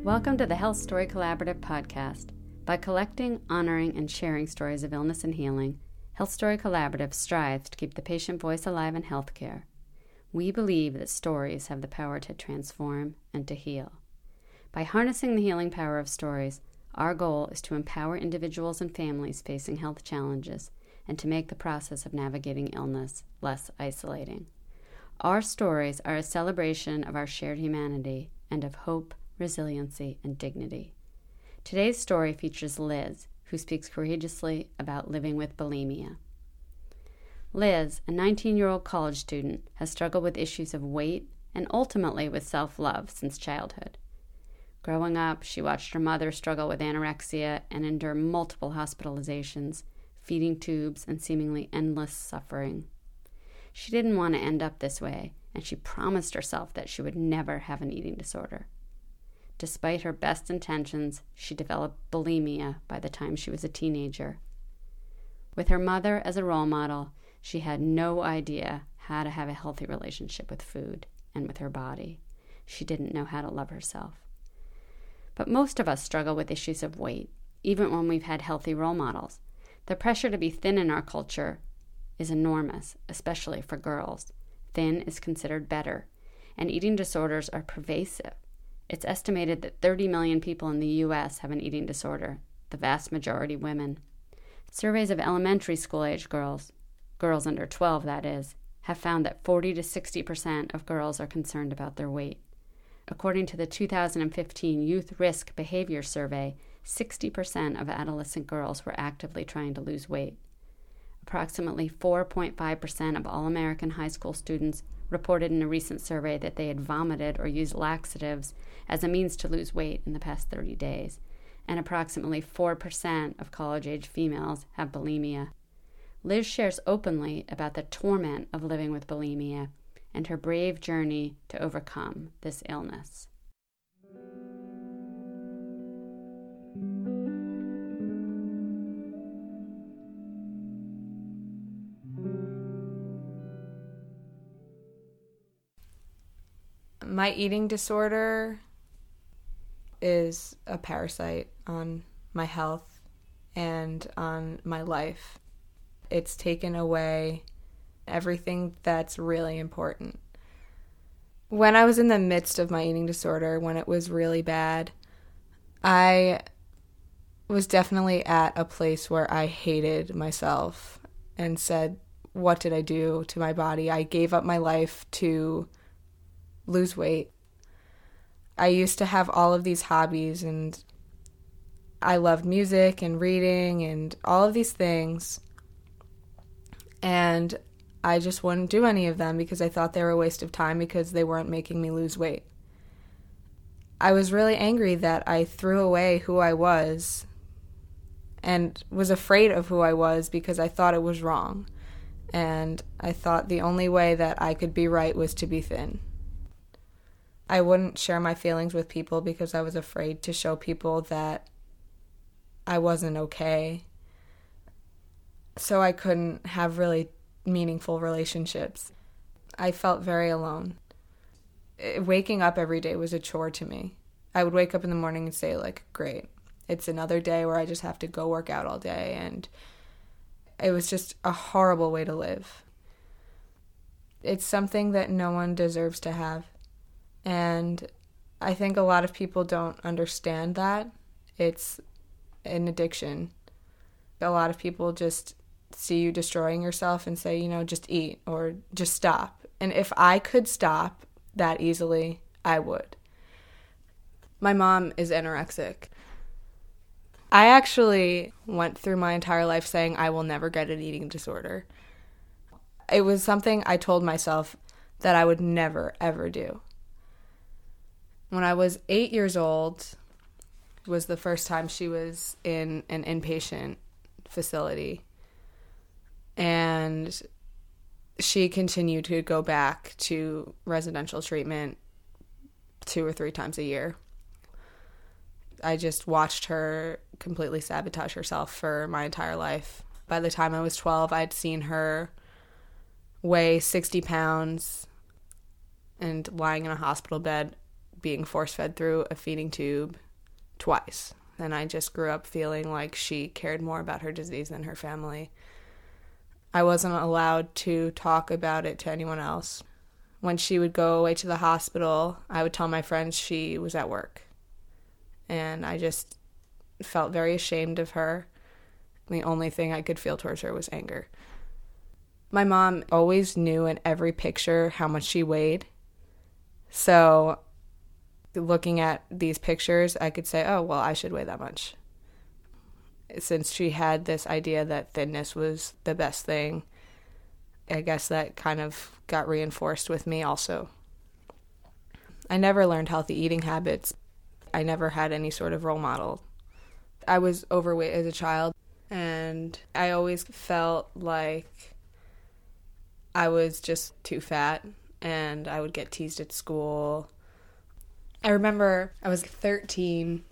Welcome to the Health Story Collaborative podcast. By collecting, honoring, and sharing stories of illness and healing, Health Story Collaborative strives to keep the patient voice alive in healthcare. We believe that stories have the power to transform and to heal. By harnessing the healing power of stories, our goal is to empower individuals and families facing health challenges and to make the process of navigating illness less isolating. Our stories are a celebration of our shared humanity and of hope, resiliency, and dignity. Today's story features Liz, who speaks courageously about living with bulimia. Liz, a 19-year-old college student, has struggled with issues of weight and ultimately with self-love since childhood. Growing up, she watched her mother struggle with anorexia and endure multiple hospitalizations, feeding tubes, and seemingly endless suffering. She didn't want to end up this way, and she promised herself that she would never have an eating disorder. Despite her best intentions, she developed bulimia by the time she was a teenager. With her mother as a role model, she had no idea how to have a healthy relationship with food and with her body. She didn't know how to love herself. But most of us struggle with issues of weight, even when we've had healthy role models. The pressure to be thin in our culture is enormous, especially for girls. Thin is considered better, and eating disorders are pervasive. It's estimated that 30 million people in the U.S. have an eating disorder, the vast majority women. Surveys of elementary school-age girls under 12 that is, have found that 40 to 60% of girls are concerned about their weight. According to the 2015 Youth Risk Behavior Survey, 60% of adolescent girls were actively trying to lose weight. Approximately 4.5% of all American high school students reported in a recent survey that they had vomited or used laxatives as a means to lose weight in the past 30 days, and approximately 4% of college-age females have bulimia. Liz shares openly about the torment of living with bulimia and her brave journey to overcome this illness. My eating disorder is a parasite on my health and on my life. It's taken away everything that's really important. When I was in the midst of my eating disorder, when it was really bad, I was definitely at a place where I hated myself and said, what did I do to my body? I gave up my life to lose weight. I used to have all of these hobbies, and I loved music and reading and all of these things, and I just wouldn't do any of them because I thought they were a waste of time because they weren't making me lose weight. I was really angry that I threw away who I was and was afraid of who I was because I thought it was wrong, and I thought the only way that I could be right was to be thin. I wouldn't share my feelings with people because I was afraid to show people that I wasn't okay. So I couldn't have really meaningful relationships. I felt very alone. Waking up every day was a chore to me. I would wake up in the morning and say, great, it's another day where I just have to go work out all day. And it was just a horrible way to live. It's something that no one deserves to have. And I think a lot of people don't understand that. It's an addiction. A lot of people just see you destroying yourself and say, just eat or just stop. And if I could stop that easily, I would. My mom is anorexic. I actually went through my entire life saying I will never get an eating disorder. It was something I told myself that I would never, ever do. When I was 8 years old, was the first time she was in an inpatient facility. And she continued to go back to residential treatment 2 or 3 times a year. I just watched her completely sabotage herself for my entire life. By the time I was 12, I'd seen her weigh 60 pounds and lying in a hospital bed being force-fed through a feeding tube twice. And I just grew up feeling like she cared more about her disease than her family. I wasn't allowed to talk about it to anyone else. When she would go away to the hospital, I would tell my friends she was at work. And I just felt very ashamed of her. The only thing I could feel towards her was anger. My mom always knew in every picture how much she weighed. So looking at these pictures, I could say, oh, well, I should weigh that much. Since she had this idea that thinness was the best thing, I guess that kind of got reinforced with me also. I never learned healthy eating habits. I never had any sort of role model. I was overweight as a child, and I always felt like I was just too fat, and I would get teased at school. I remember I was 13,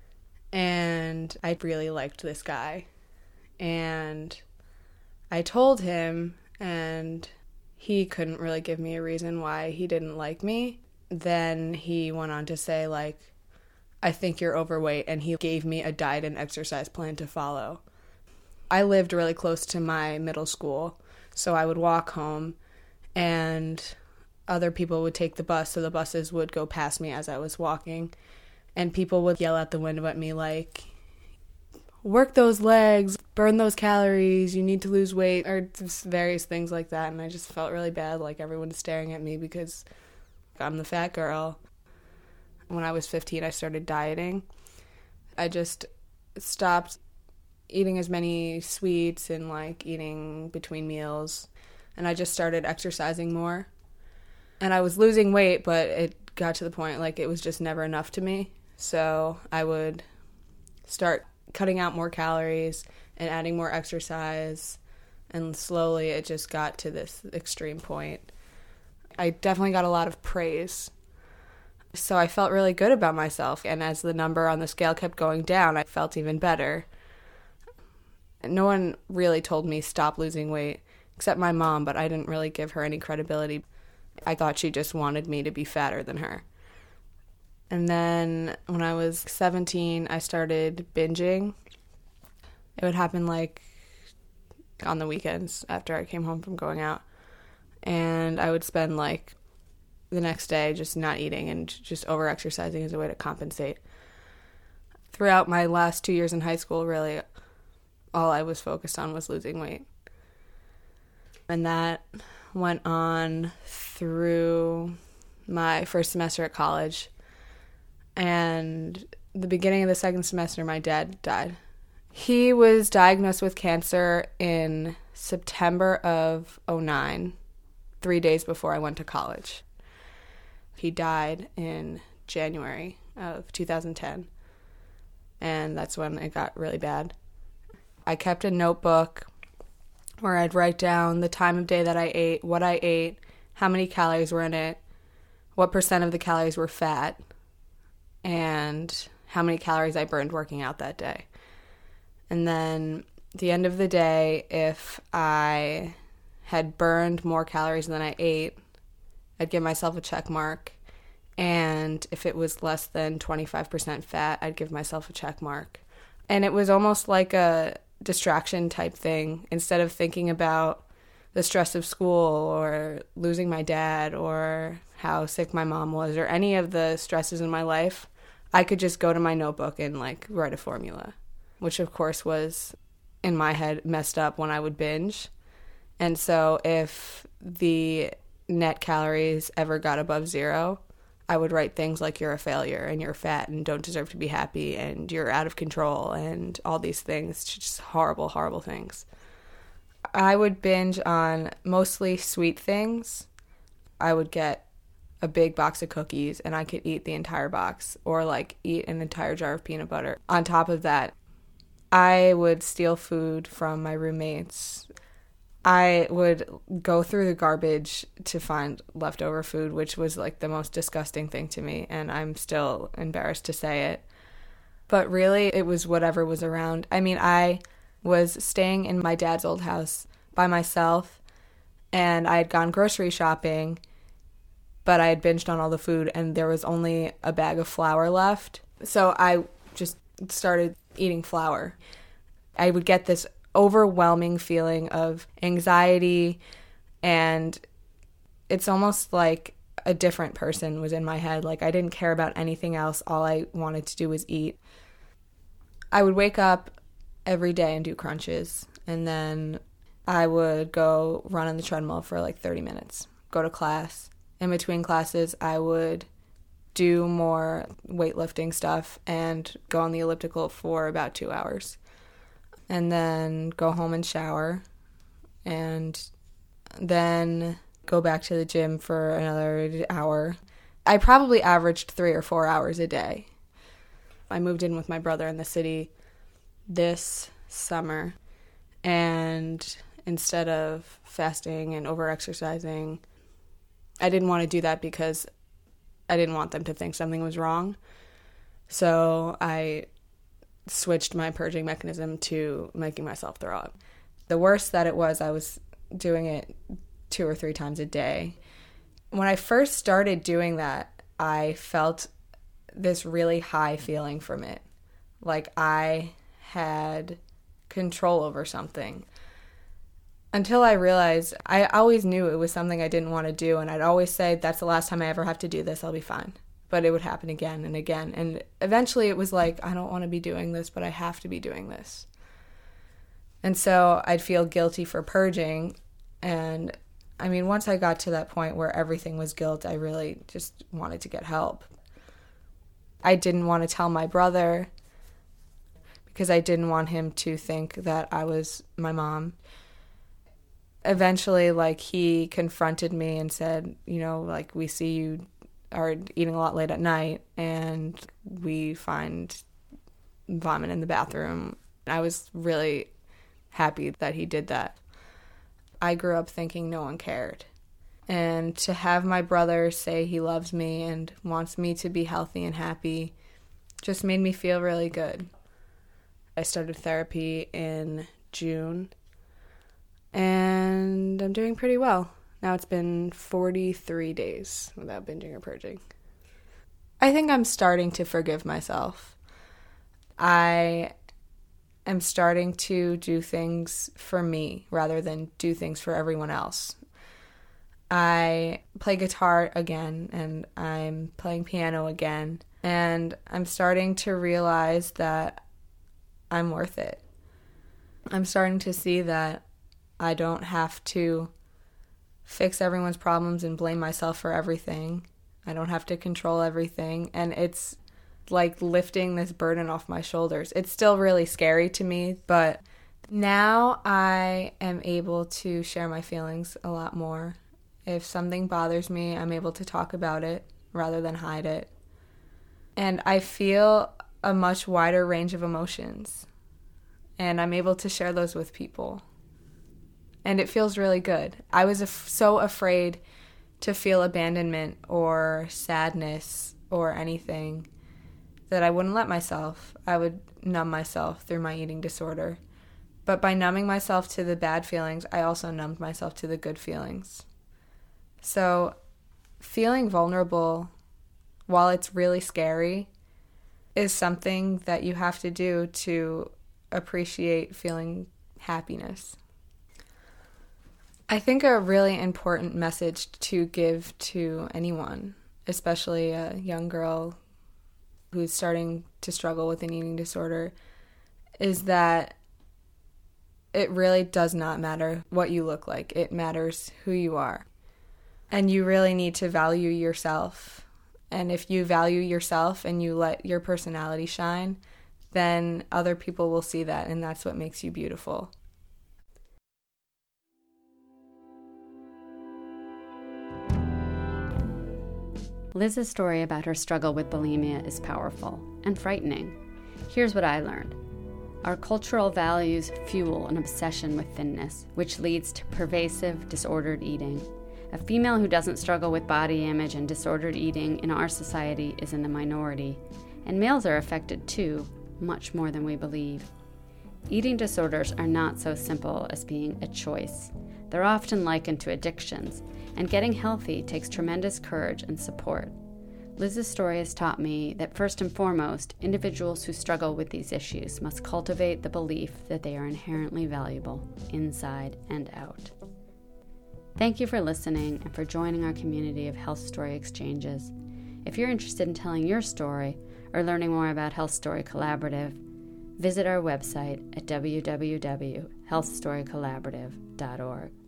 and I really liked this guy. And I told him, and he couldn't really give me a reason why he didn't like me. Then he went on to say, like, I think you're overweight, and he gave me a diet and exercise plan to follow. I lived really close to my middle school, so I would walk home, and other people would take the bus, so the buses would go past me as I was walking, and people would yell out the window at me like, work those legs, burn those calories, you need to lose weight, or just various things like that. And I just felt really bad, like everyone's staring at me because I'm the fat girl. When I was 15, I started dieting. I just stopped eating as many sweets and like eating between meals, and I just started exercising more. And I was losing weight, but it got to the point like it was just never enough to me. So I would start cutting out more calories and adding more exercise, and slowly it just got to this extreme point. I definitely got a lot of praise. So I felt really good about myself, and as the number on the scale kept going down, I felt even better. No one really told me stop losing weight, except my mom, but I didn't really give her any credibility. I thought she just wanted me to be fatter than her. And then when I was 17, I started binging. It would happen like on the weekends after I came home from going out. And I would spend like the next day just not eating and just over-exercising as a way to compensate. Throughout my last 2 years in high school, really, all I was focused on was losing weight. And that went on through my first semester at college. And the beginning of the second semester, my dad died. He was diagnosed with cancer in September of 2009, 3 days before I went to college. He died in January of 2010, and that's when it got really bad. I kept a notebook where I'd write down the time of day that I ate, what I ate, how many calories were in it, what % of the calories were fat, and how many calories I burned working out that day. And then at the end of the day, if I had burned more calories than I ate, I'd give myself a check mark. And if it was less than 25% fat, I'd give myself a check mark. And it was almost like a distraction type thing. Instead of thinking about the stress of school or losing my dad or how sick my mom was or any of the stresses in my life, I could just go to my notebook and like write a formula, which of course was in my head messed up when I would binge. And so if the net calories ever got above 0, I would write things like you're a failure and you're fat and don't deserve to be happy and you're out of control and all these things, just horrible, horrible things. I would binge on mostly sweet things. I would get a big box of cookies and I could eat the entire box, or like eat an entire jar of peanut butter. On top of that, I would steal food from my roommates. I would go through the garbage to find leftover food, which was like the most disgusting thing to me, and I'm still embarrassed to say it. But really, it was whatever was around. I mean, I was staying in my dad's old house by myself, and I had gone grocery shopping, but I had binged on all the food and there was only a bag of flour left. So I just started eating flour. I would get this overwhelming feeling of anxiety, and it's almost like a different person was in my head. Like I didn't care about anything else. All I wanted to do was eat. I would wake up every day and do crunches, and then I would go run on the treadmill for like 30 minutes, go to class. In between classes, I would do more weightlifting stuff and go on the elliptical for about 2 hours. And then go home and shower, and then go back to the gym for another hour. I probably averaged 3 or 4 hours a day. I moved in with my brother in the city this summer, and instead of fasting and over-exercising, I didn't want to do that because I didn't want them to think something was wrong. So I switched my purging mechanism to making myself throw up. The worst that it was, I was doing it 2 or 3 times a day. When I first started doing that, I felt this really high feeling from it. Like I had control over something. Until I realized, I always knew it was something I didn't want to do, and I'd always say, that's the last time I ever have to do this, I'll be fine. But it would happen again and again. And eventually it was like, I don't want to be doing this, but I have to be doing this. And so I'd feel guilty for purging. And I mean, once I got to that point where everything was guilt, I really just wanted to get help. I didn't want to tell my brother because I didn't want him to think that I was my mom. Eventually, like, he confronted me and said, you know, like, we see you are eating a lot late at night, and we find vomit in the bathroom. I was really happy that he did that. I grew up thinking no one cared. And to have my brother say he loves me and wants me to be healthy and happy just made me feel really good. I started therapy in June, and I'm doing pretty well. Now it's been 43 days without binging or purging. I think I'm starting to forgive myself. I am starting to do things for me rather than do things for everyone else. I play guitar again, and I'm playing piano again, and I'm starting to realize that I'm worth it. I'm starting to see that I don't have to fix everyone's problems and blame myself for everything. I don't have to control everything, and it's like lifting this burden off my shoulders. It's still really scary to me, but now I am able to share my feelings a lot more. If something bothers me, I'm able to talk about it rather than hide it. And I feel a much wider range of emotions, and I'm able to share those with people. And it feels really good. I was so afraid to feel abandonment or sadness or anything that I wouldn't let myself. I would numb myself through my eating disorder. But by numbing myself to the bad feelings, I also numbed myself to the good feelings. So feeling vulnerable, while it's really scary, is something that you have to do to appreciate feeling happiness. I think a really important message to give to anyone, especially a young girl who's starting to struggle with an eating disorder, is that it really does not matter what you look like. It matters who you are. And you really need to value yourself. And if you value yourself and you let your personality shine, then other people will see that, and that's what makes you beautiful. Liz's story about her struggle with bulimia is powerful and frightening. Here's what I learned. Our cultural values fuel an obsession with thinness, which leads to pervasive, disordered eating. A female who doesn't struggle with body image and disordered eating in our society is in the minority, and males are affected too, much more than we believe. Eating disorders are not so simple as being a choice. They're often likened to addictions, and getting healthy takes tremendous courage and support. Liz's story has taught me that first and foremost, individuals who struggle with these issues must cultivate the belief that they are inherently valuable, inside and out. Thank you for listening and for joining our community of Health Story Exchanges. If you're interested in telling your story or learning more about Health Story Collaborative, visit our website at www.healthstorycollaborative.org.